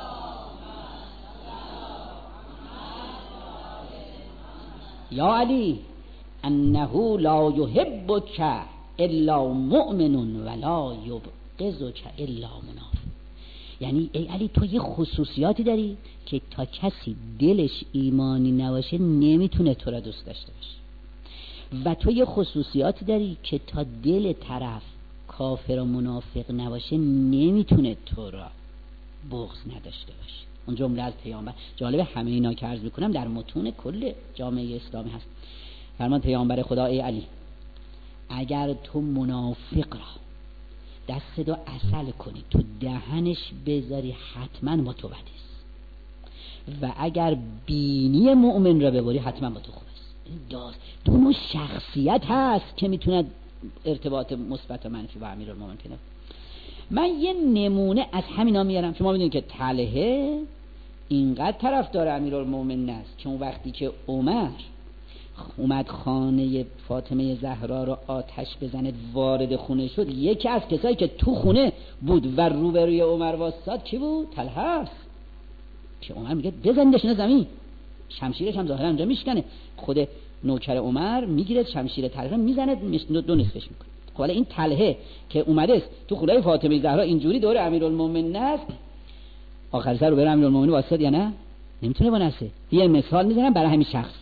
یا علی انه لا یحبک الا مؤمن ولا یبغضک الا منافق. یعنی ای علی تو یه خصوصیاتی داری که تا کسی دلش ایمانی نباشه نمیتونه تو را دوست داشته باشه، و تو یه خصوصیاتی داری که تا دل طرف کافر و منافق نباشه نمیتونه تو را بغض نداشته باشه. اون جمله از پیامبر جالب، همه اینا که عرض میکنم در متون کل جامعه اسلامی هست. فرمان پیامبر خدا ای علی اگر تو منافق را دست دو عسل کنی تو دهنش بذاری حتما با تو بد است، و اگر بینی مؤمن را ببری حتما با تو خوب است. دو نوع شخصیت هست که میتونه ارتباط مثبت و منفی با امیرالمومنین پیدا. من یه نمونه از همینا میارم. شما میدونید که طلحه اینقدر طرفدار امیرالمومنین است که اون وقتی که عمر اومد خانه فاطمه زهرا رو آتش بزنه وارد خونه شد، یکی از کسایی که تو خونه بود و روبروی عمر واسطاد کی بود؟ طلحه است که عمر میگه بزنیدش نه زمین، شمشیرش هم ظاهرا اونجا میشکنه. خود نوکر عمر میگیره شمشیر طلحه میزنه دو نصفش میکنه. خب حالا این طلحه که اومده است تو خونه فاطمه زهرا اینجوری دور امیرالمومنین است، آخر سر رو بر امیرالمومنین واسطاد یا نه؟ نمیتونه بنسه. یه مثال میزنم برای همین شخص.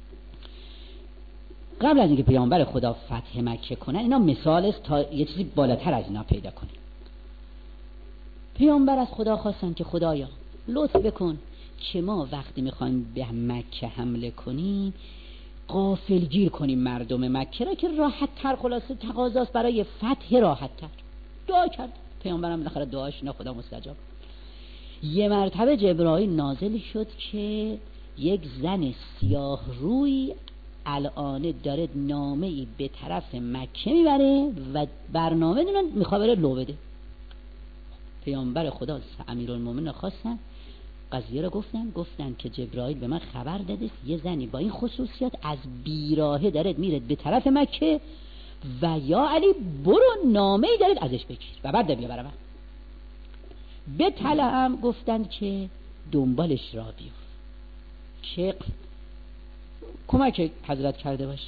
قبل از اینکه پیامبر خدا فتح مکه کنن اینا مثال است تا یه چیزی بالاتر از اینا پیدا کنیم. پیامبر از خدا خواستن که خدایا لطف بکن که ما وقتی میخوایم به مکه حمله کنیم غافلگیر کنیم مردم مکه را که راحت تر، خلاصه تقاضاست برای فتح راحت تر. دعا کرد پیامبرم، بالاخره دعاش نه خدا مستجاب. یه مرتبه جبرائیل نازل شد که یک زن سیاه روی الان داره نامه ای به طرف مکه میبره و برنامه دونن میخواد بره لو بده. پیامبر خدا امیرالمومنین خواستن قضیه رو گفتن گفتن که جبرائیل به من خبر داده یه زنی با این خصوصیات از بیراهه داره میره به طرف مکه و یا علی برو نامه ای دارید ازش بگیر و بعد بیا برام. به طلعم گفتن که دنبالش را بیو که کمک حضرت کرده باشی.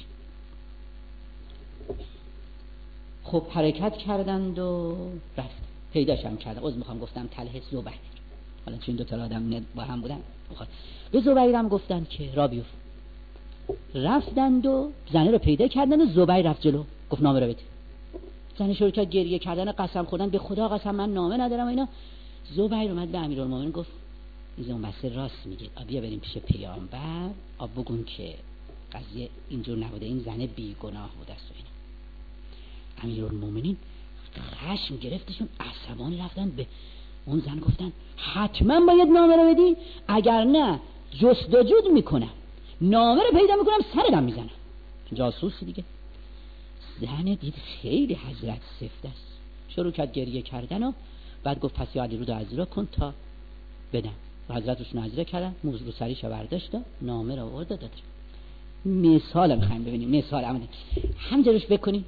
خب حرکت کردند و رفت، پیداش هم کردن. عذر میخوام گفتم طلحه زبیر، حالا چون دو تا آدم با هم بودن بخواد. به زبیر هم گفتن که را بیو. رفتند و زنه رو پیدا کردن و زبیر رفت جلو گفت نامه رو بده. زنه شروع کرد گریه کردن، قسم خوردن، به خدا قسم من نامه ندارم و اینا. زبیر اومد به امیرالمومنین گفت این اون بسه راست میگه، بیا بریم پیش پیامبر آب بگون که قضیه اینجور نبوده، این زنه بیگناه بوده است و اینا. امیرالمومنین خشم گرفتشون، عصبانی رفتن به اون زن گفتن حتما باید نامه رو بدی، اگر نه جستجو میکنم، نامه رو پیدا میکنم سرتم میزنم. جاسوسی دیگه. زن دید خیلی حضرت سفت است، شروع کرد گریه کردن و بعد گفت پس یا علی رو دا عزیرا کن تا بدم. و حضرت روشون عزیرا کردن، موز رو سریش برداشت و نامه رو آورد داد. مثال میخوایم ببینیم، مثال عملی همجوریش بکنیم.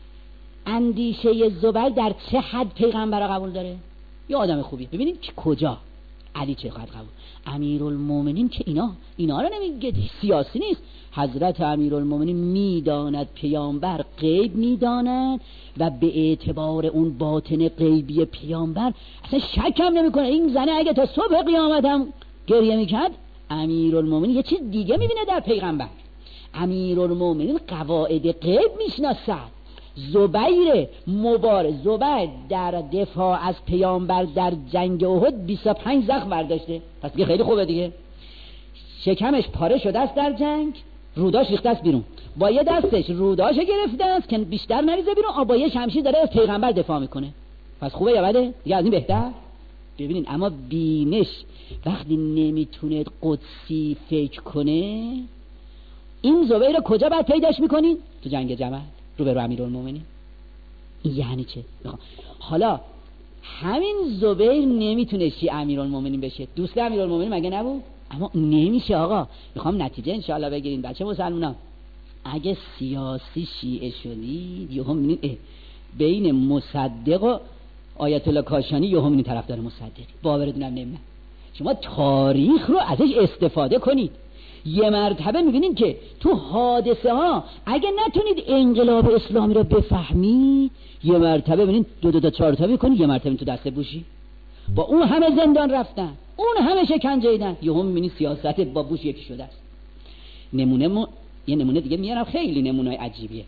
اندیشه زبیر در چه حد پیغمبر را قبول داره؟ یه آدم خوبیه. ببینید که کجا علی چه قد قبول. امیرالمومنین که اینا اینا رو نمیگه، سیاسی نیست. حضرت امیرالمومنین میداند پیامبر غیب میداند و به اعتبار اون باطن غیبی پیامبر اصلا شک هم نمیکنه. این زنه اگه تا صبح قیامت هم گریه میکرد، امیرالمومنین یه چیز دیگه میبینه در پیغمبر. امیرالمومنین قواعد غیب میشناسد. زبیر مبارز، زبیر در دفاع از پیامبر در جنگ احد بیست و پنج زخم برداشته، پس دیگه خیلی خوبه دیگه. شکمش پاره شده است در جنگ، روداش ریخته است بیرون، با یه دستش روداش گرفته است که بیشتر نریزه بیرون، با یه شمشیر داره از پیغمبر دفاع میکنه. پس خوبه یا بده؟ دیگه از این بهتر؟ ببینید اما بینش وقتی نمیتونه قدسی فکر کنه، این زبیر کجا باید پیداش میکنین؟ تو جنگ جمل رو به رو امیرالمومنین. یعنی چه؟ حالا همین زبیر نمیتونه شیعه امیرالمومنین بشه، دوست امیرالمومنین مگه نبود؟ اما نمیشه آقا. میخوام نتیجه انشاءالله بگیرین بچه مسلمونا. اگه سیاسی شیعه شدید یهو میبینید بین مصدق و آیت الله کاشانی یهو میبینید طرفدار مصدق، باورتون هم نمیاد. شما تاریخ رو ازش استفاده کنید. یه مرتبه میبینید که تو حادثه ها اگه نتونید انقلاب اسلامی رو بفهمی، یه مرتبه ببینید دو دو تا چهار تا میکنید، یه مرتبه تو دست بوشی با اون همه زندان رفتن، اون همه شکنجه دیدن، یهو میبینید سیاست با بوش یکی شده است. نمونه م... یه نمونه دیگه میارم، خیلی نمونه‌ای عجیبیه.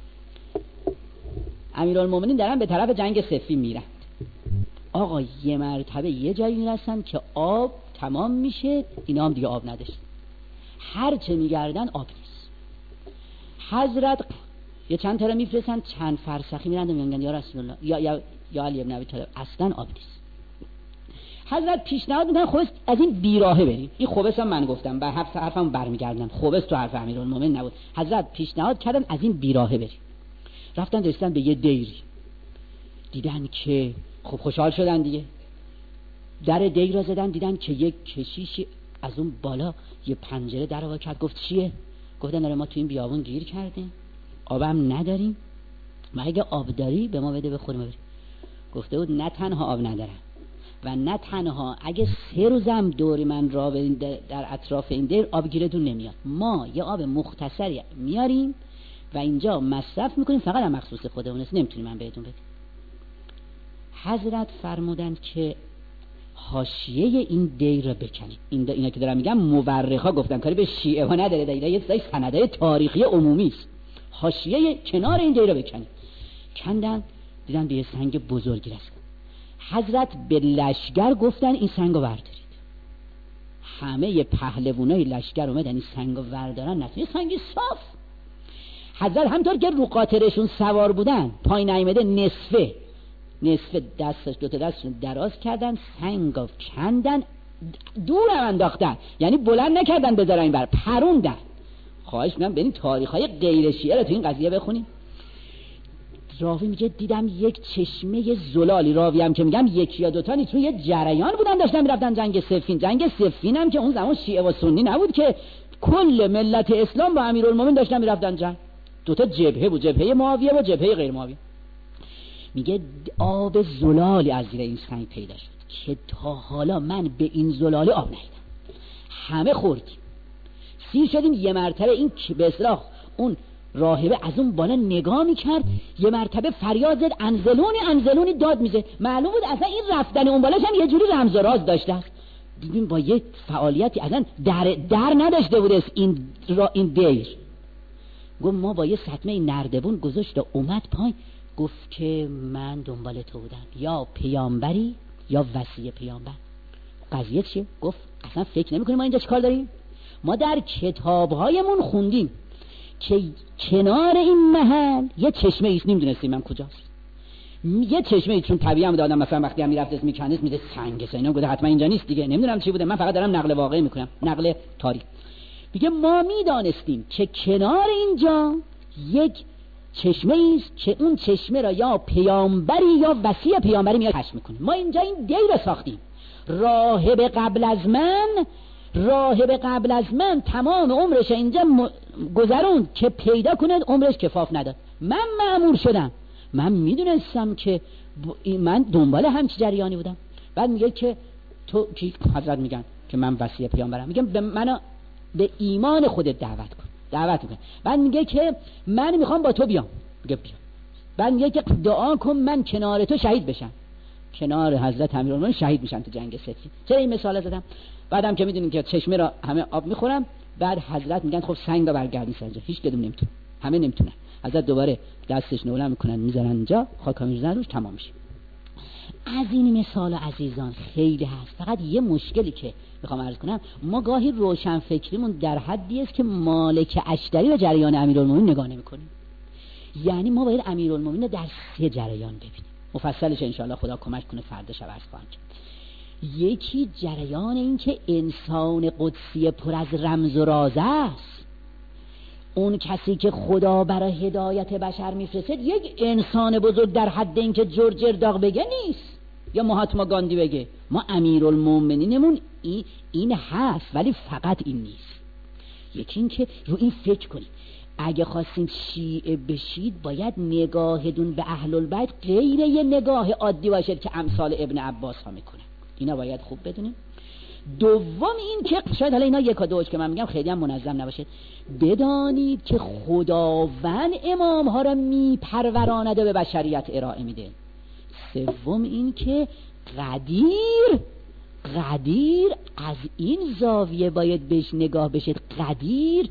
امیرالمومنین دارن به طرف جنگ صفین میرن. آقا یه مرتبه یه جایی میرسن که آب تمام میشه، اینا هم دیگه آب نداشت، هر چه میگردن آب نیست. حضرت یه چند تا رو میفرستن، چند فرسخی میرن و میگن یا رسول الله یا یا یا علی ابن ابی طالب اصلا آب نیست. حضرت پیشنهاد میکنن خب از این بیراهه بریم. این خبث هم من گفتم، به حرف حرفم برمیگردم، خبث تو حرف امیرالمومنین نبود. حضرت پیشنهاد کردن از این بیراهه بریم. رفتن رسیدن به یه دیری، دیدن که خب خوشحال شدن دیگه. در دیر را زدن، دیدن که یک کشیشی از اون بالا یه پنجره در وا کرد. گفت چیه؟ گفتن داره ما تو این بیابون گیر کردیم، آبم نداریم، ما اگه آب داری به ما بده بخوریم بریم. گفته بود نه تنها آب ندارم و نه تنها اگه سه روزم دوری من را در اطراف این دیر آب گیرتون نمیاد، ما یه آب مختصری میاریم و اینجا مصرف میکنیم، فقط هم مخصوص خودمون است، نمیتونیم من بهتون بدیم. حضرت فرمودند که حاشیه این دیر رو بکنید. این اینا که دارم میگم مورخا گفتن، کاری به شیعه ها نداره، اینا یه سری سندای تاریخی عمومی است. حاشیه کنار این دیر رو بکنید. کندن، دیدن به یه سنگ بزرگی رسید. حضرت به لشگر گفتن این سنگو بردارید. همه پهلوانای لشکر اومدن این سنگو وردارن، نتونی سنگی صاف. حضرت همطور که رو قاطرشون سوار بودن پایین نیامده، نصفه نصفه دستش دوتا دستشون دراز کردن، سنگو کندن دور هم انداختن، یعنی بلند نکردن بذارن این بر پروندن. خواهش میکنم برین تاریخ‌های غیر شیعه رو تو این قضیه بخونین. راوی میگه دیدم یک چشمه زلالی، راوی هم که میگم یکی یا دوتا نیست، یه جریان بودن داشتن میرفتن جنگ صفین. جنگ صفین هم که اون زمان شیعه و سنی نبود که، کل ملت اسلام با امیرالمومنین داشتن میرفتن جنگ. دوتا جبهه بود، جبهه معاویه و جبهه غیر معاویه. میگه آب زلالی از زیر این سنگ پیدا شد که تا حالا من به این زلالی آب ندیدم. همه خوردیم، سیر شدیم. یه مرتبه این که به اصطلاح اون راهبه از اون بالا نگاه میکرد، یه مرتبه فریاد زد انزلونی انزلونی داد میزه. معلوم بود اصلا این رفتن اون بالاش هم یه جوری رمز و راز داشته. ببین با یه فعالیتی اصلا در در نداشته بود این را این دیر. گفت ما با یه سطمه نردبون گذاشت و اومد پایین، گفت که من دنبال تو بودم، یا پیامبری یا وصی پیامبر. قضیه چیه؟ گفت اصلا فکر نمی‌کنیم ما اینجا چیکار داریم؟ ما در کتاب‌هایمون خوندیم که کنار این محل یه چشمه ایست، نمی‌دونستیم من کجاست. یه چشمه ایست، چون طبیعی هم دادم مثلا وقتی هم میرفت اسم میکنیس میده سنگ سینا، گفت حتما اینجا نیست دیگه، نمیدونم چی بوده، من فقط دارم نقل واقعی میکنم، نقل تاریخ. میگه ما میدانستیم که کنار اینجا یک چشمه ایست که اون چشمه را یا پیامبری یا وصی پیامبری میاد کشف میکنه. ما اینجا این دیر ساختیم. راهب قبل از من راهب قبل از من تمام عمرش اینجا م... گذرون که پیدا کنه، عمرش کفاف نداد. من مأمور شدم، من میدونستم که ب... من دنبال همچی جریانی بودم. بعد میگه که تو کی؟ حضرت میگن که من وصی پیامبرم. میگم به منو به ایمان خودت دعوت کن، دعوت میکنه. بعد میگه که من میخوام با تو بیام. میگه بیا. بعد میگه که دعا کن من کنار تو شهید بشم. کنار حضرت امیرالمومنین شهید میشن تو جنگ صفین. چرا این مثال زدم؟ بعدم که میدونین که چشمه را همه آب میخورم، بعد حضرت میگن خب سنگ رو برگردی سرجا، هیچ کدوم نمیتونه، همه نمیتونن. حضرت دوباره دستش نوله میکنن میذارن اینجا، خاک میذارن روش، تمام میشه. از این مثال عزیزان خیلی هست. فقط یه مشکلی که میخوام عرض کنم، ما گاهی روشن فکریمون در حدی است که مالک اشتری و جریان امیرالمومنین نگاه نمیکنیم. یعنی ما باید امیرالمومنین رو در سه جریان ببینیم. مفصلش انشاءالله خدا کمک کنه فردا شب عرض خواهم کرد. یکی جریان این که انسان قدسی پر از رمز و راز است. اون کسی که خدا برای هدایت بشر میفرسته یک انسان بزرگ در حد این که جورج ارداق بگه نیست یا مهاتما گاندی بگه. ما امیرالمومنینمون این, این هست، ولی فقط این نیست. یکی این که رو این فکر کنید، اگه خواستیم شیعه بشید باید نگاهتون به اهل البیت غیر یه نگاه عادی باشد که امثال ابن عباس ها میکنه. اینا باید خوب بدونیم. دوم این که شاید حالا اینا یکا دوش که من میگم خیلی هم منظم نباشه، بدانید که خداوند امام ها را میپروراند و به بشریت ارائه میده. سوم این که قدیر قدیر از این زاویه باید بهش نگاه بشه. قدیر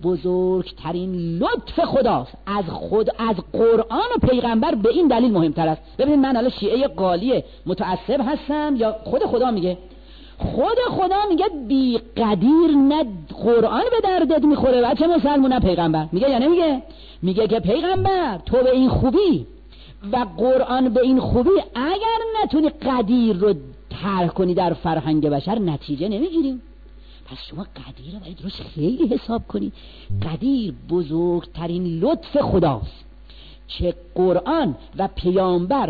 بزرگترین لطف خداست از خود، از قرآن و پیغمبر. به این دلیل مهمتر است. ببینید من حالا شیعه قالی متعصب هستم یا خود خدا میگه؟ خود خدا میگه بی قدیر نه قرآن به دردت میخوره و چه مسلمون نه پیغمبر. میگه یا نمیگه؟ میگه که پیغمبر تو به این خوبی و قرآن به این خوبی اگر نتونی قدیر رو ترک کنی در فرهنگ بشر نتیجه نمیگیریم. پس شما قدیر رو باید روش خیلی حساب کنی. قدیر بزرگترین لطف خداست که قرآن و پیامبر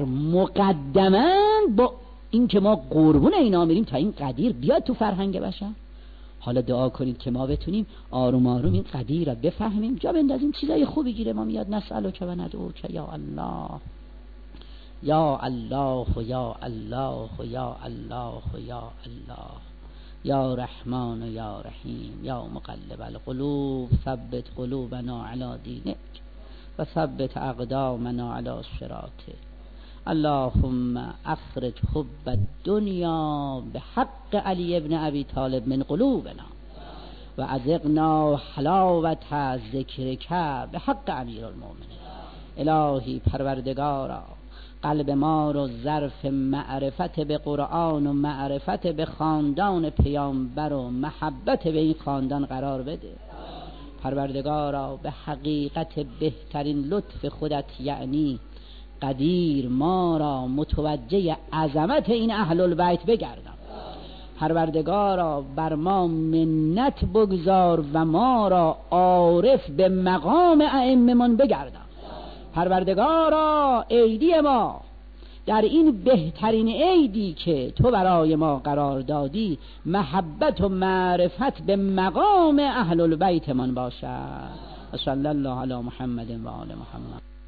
مقدماً با این که ما قربون اینا میریم تا این قدیر بیاد تو فرهنگ بشر. حالا دعا کنید که ما بتونیم آروم آروم این قدیر رو بفهمیم، جا بندازیم چیزای خوبی گیره ما میاد. نسألک و ندعوک یا الله یا الله یا الله یا الله یا الله یا رحمان و یا رحیم یا مقلب القلوب ثبت قلوبنا علی دینک و ثبت اقدامنا علی صراطک. اللهم اخرج حب الدنیا بحق علی ابن ابی طالب من قلوبنا و اذقنا حلاوت ذکرک بحق امیرالمومنین. الهی پروردگارا قلب ما رو ظرف معرفت به قرآن و معرفت به خاندان پیامبر و محبت به این خاندان قرار بده. پروردگارا به حقیقت بهترین لطف خودت یعنی قدیر ما را متوجه عظمت این اهل البیت بگردم. پروردگارا بر ما منت بگذار و ما را عارف به مقام ائمه من بگردم. پروردگارا عیدی ما در این بهترین عیدی که تو برای ما قرار دادی محبت و معرفت به مقام اهل البیت من باشد. صلی الله علی محمد و آل محمد.